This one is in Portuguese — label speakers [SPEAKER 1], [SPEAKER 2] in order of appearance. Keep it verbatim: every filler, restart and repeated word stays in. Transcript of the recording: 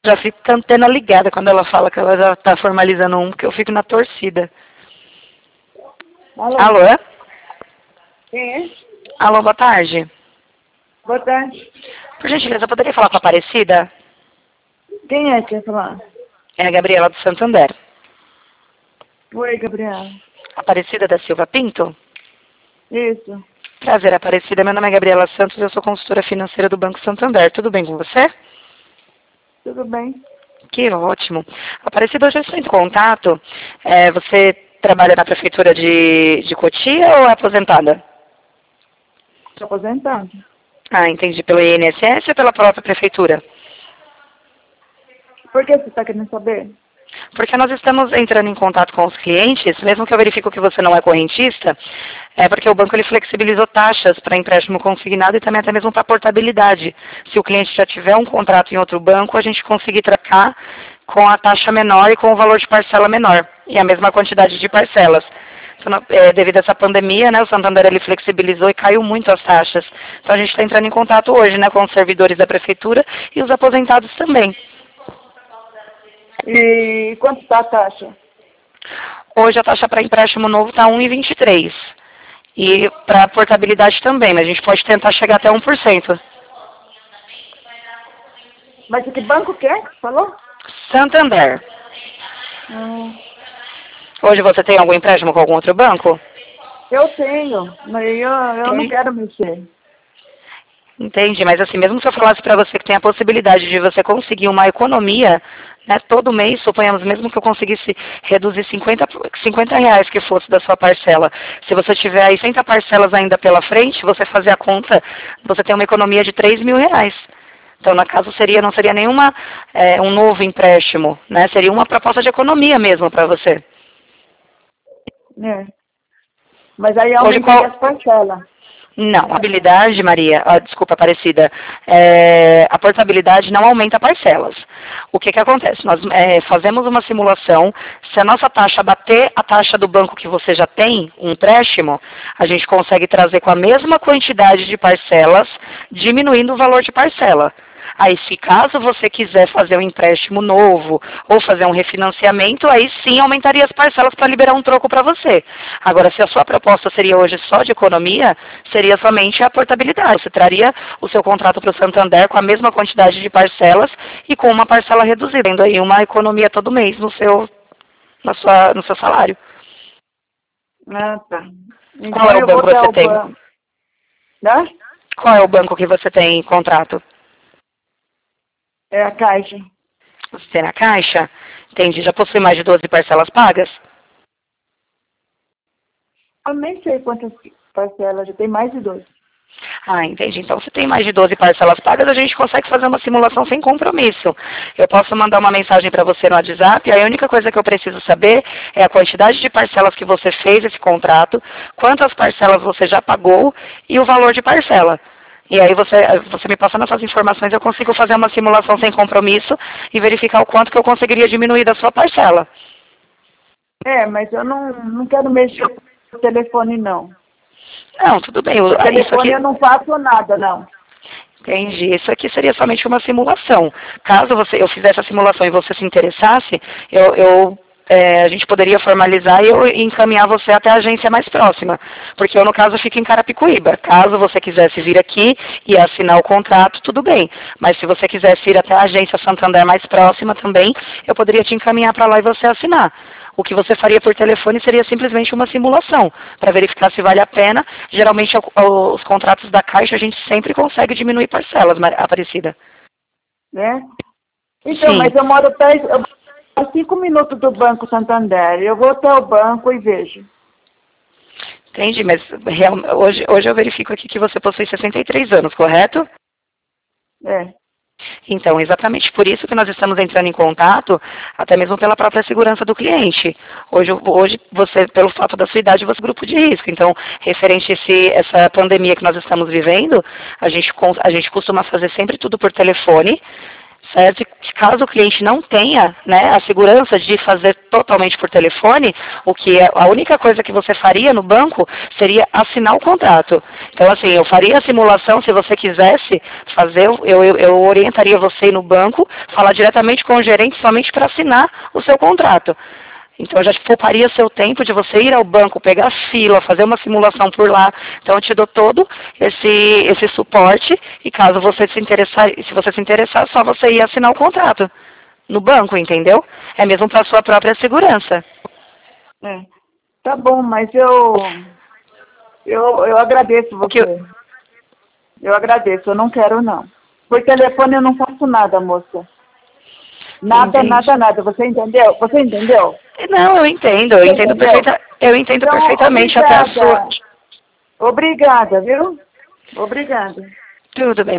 [SPEAKER 1] já fico com a antena ligada quando ela fala que ela já está formalizando um, porque eu fico na torcida.
[SPEAKER 2] Alô?
[SPEAKER 1] Alô?
[SPEAKER 2] Quem é?
[SPEAKER 1] Alô, boa tarde.
[SPEAKER 2] Boa tarde.
[SPEAKER 1] Por gentileza, eu poderia falar com a Aparecida?
[SPEAKER 2] Quem é que quer falar?
[SPEAKER 1] É a Gabriela do Santander.
[SPEAKER 2] Oi, Gabriela.
[SPEAKER 1] Aparecida da Silva Pinto?
[SPEAKER 2] Isso.
[SPEAKER 1] Prazer, Aparecida. Meu nome é Gabriela Santos, eu sou consultora financeira do Banco Santander. Tudo bem com você?
[SPEAKER 2] Tudo bem?
[SPEAKER 1] Que ótimo. Aparecida, hoje eu estou em contato. É, você trabalha na prefeitura de, de Cotia ou é aposentada?
[SPEAKER 2] Estou aposentado.
[SPEAKER 1] Ah, entendi. Pelo I N S S ou pela própria prefeitura?
[SPEAKER 2] Por que você está querendo saber?
[SPEAKER 1] Porque nós estamos entrando em contato com os clientes, mesmo que eu verifique que você não é correntista, é porque o banco ele flexibilizou taxas para empréstimo consignado e também até mesmo para portabilidade. Se o cliente já tiver um contrato em outro banco, a gente conseguir trocar com a taxa menor e com o valor de parcela menor, e a mesma quantidade de parcelas. Então, é, devido a essa pandemia, né, o Santander ele flexibilizou e caiu muito as taxas. Então a gente está entrando em contato hoje, né, com os servidores da prefeitura e os aposentados também.
[SPEAKER 2] E quanto está a taxa?
[SPEAKER 1] Hoje a taxa para empréstimo novo está um vírgula vinte e três. E para portabilidade também, mas a gente pode tentar chegar até um por cento.
[SPEAKER 2] Mas que banco que é que você falou?
[SPEAKER 1] Santander.
[SPEAKER 2] Hum,
[SPEAKER 1] Hoje você tem algum empréstimo com algum outro banco?
[SPEAKER 2] eu tenho, mas eu, eu não
[SPEAKER 1] Tem.
[SPEAKER 2] quero mexer.
[SPEAKER 1] Entendi, mas assim, mesmo se eu falasse para você que tem a possibilidade de você conseguir uma economia, né, todo mês, suponhamos, mesmo que eu conseguisse reduzir cinquenta, cinquenta reais que fosse da sua parcela, se você tiver aí cem parcelas ainda pela frente, você fazer a conta, você tem uma economia de três mil reais. Então, no caso, seria, não seria nenhuma, é, um novo empréstimo, né, seria uma proposta de economia mesmo para você.
[SPEAKER 2] É. Mas aí
[SPEAKER 1] Hoje,
[SPEAKER 2] aumenta
[SPEAKER 1] qual...
[SPEAKER 2] as parcelas.
[SPEAKER 1] Não, a habilidade, Maria, ah, desculpa, Aparecida, é, a portabilidade não aumenta parcelas. O que que acontece? Nós é, fazemos uma simulação, se a nossa taxa bater a taxa do banco que você já tem, um empréstimo, a gente consegue trazer com a mesma quantidade de parcelas, diminuindo o valor de parcela. Aí, se caso você quiser fazer um empréstimo novo ou fazer um refinanciamento, aí sim aumentaria as parcelas para liberar um troco para você. Agora, se a sua proposta seria hoje só de economia, seria somente a portabilidade. Você traria o seu contrato para o Santander com a mesma quantidade de parcelas e com uma parcela reduzida, tendo aí uma economia todo mês no seu, na sua, no seu salário.
[SPEAKER 2] Ah, tá. Então
[SPEAKER 1] Qual é o
[SPEAKER 2] eu vou
[SPEAKER 1] banco que
[SPEAKER 2] até
[SPEAKER 1] você
[SPEAKER 2] o
[SPEAKER 1] tem?
[SPEAKER 2] banco. Né?
[SPEAKER 1] Qual é o banco que você tem contrato?
[SPEAKER 2] É a Caixa.
[SPEAKER 1] Você tem na Caixa? Entendi. Já possui mais de doze parcelas pagas?
[SPEAKER 2] Eu nem sei quantas parcelas, já tem mais de dois.
[SPEAKER 1] Ah, entendi. Então, se tem mais de doze parcelas pagas, a gente consegue fazer uma simulação sem compromisso. Eu posso mandar uma mensagem para você no WhatsApp, aí a única coisa que eu preciso saber é a quantidade de parcelas que você fez esse contrato, quantas parcelas você já pagou e o valor de parcela. E aí você, você me passando essas informações, eu consigo fazer uma simulação sem compromisso e verificar o quanto que eu conseguiria diminuir da sua parcela.
[SPEAKER 2] É, mas eu não, não quero mexer no telefone, não.
[SPEAKER 1] Não, tudo bem.
[SPEAKER 2] No
[SPEAKER 1] Isso
[SPEAKER 2] telefone
[SPEAKER 1] aqui...
[SPEAKER 2] eu não faço nada, não.
[SPEAKER 1] Entendi. Isso aqui seria somente uma simulação. Caso você, eu fizesse a simulação e você se interessasse, eu, eu, é, a gente poderia formalizar e eu encaminhar você até a agência mais próxima. Porque eu, no caso, fico em Carapicuíba. Caso você quisesse vir aqui e assinar o contrato, tudo bem. Mas se você quisesse ir até a agência Santander mais próxima também, eu poderia te encaminhar para lá e você assinar. O que você faria por telefone seria simplesmente uma simulação, para verificar se vale a pena. Geralmente, os contratos da Caixa, a gente sempre consegue diminuir parcelas, Aparecida.
[SPEAKER 2] Né? Então,
[SPEAKER 1] Sim.
[SPEAKER 2] mas eu moro perto, eu moro a cinco minutos do Banco Santander. Eu vou até o banco e vejo.
[SPEAKER 1] Entendi, mas real, hoje, hoje eu verifico aqui que você possui sessenta e três anos, correto?
[SPEAKER 2] É.
[SPEAKER 1] Então, exatamente por isso que nós estamos entrando em contato, até mesmo pela própria segurança do cliente. Hoje, hoje você, pelo fato da sua idade, você é grupo de risco. Então, referente a esse, essa pandemia que nós estamos vivendo, a gente, a gente costuma fazer sempre tudo por telefone, certo? Caso o cliente não tenha, né, a segurança de fazer totalmente por telefone, o que é, a única coisa que você faria no banco seria assinar o contrato. Então, assim, eu faria a simulação, se você quisesse fazer, eu, eu, eu orientaria você ir no banco, falar diretamente com o gerente somente para assinar o seu contrato. Então, eu já te pouparia seu tempo de você ir ao banco, pegar fila, fazer uma simulação por lá. Então, eu te dou todo esse, esse suporte e caso você se interessar, se você se interessar, só você ir assinar o contrato no banco, entendeu? É mesmo para a sua própria segurança.
[SPEAKER 2] É. Tá bom, mas eu, eu, eu agradeço você.
[SPEAKER 1] Eu...
[SPEAKER 2] eu agradeço, eu não quero não. Por telefone eu não faço nada, moça. Nada,
[SPEAKER 1] Entendi.
[SPEAKER 2] nada, nada. Você entendeu? Você entendeu?
[SPEAKER 1] Não, eu entendo. Eu
[SPEAKER 2] Você
[SPEAKER 1] entendo,
[SPEAKER 2] entendeu?
[SPEAKER 1] perfeita, eu entendo
[SPEAKER 2] Então,
[SPEAKER 1] perfeitamente
[SPEAKER 2] obrigada.
[SPEAKER 1] até a sua...
[SPEAKER 2] Obrigada, viu? Obrigada.
[SPEAKER 1] Tudo bem.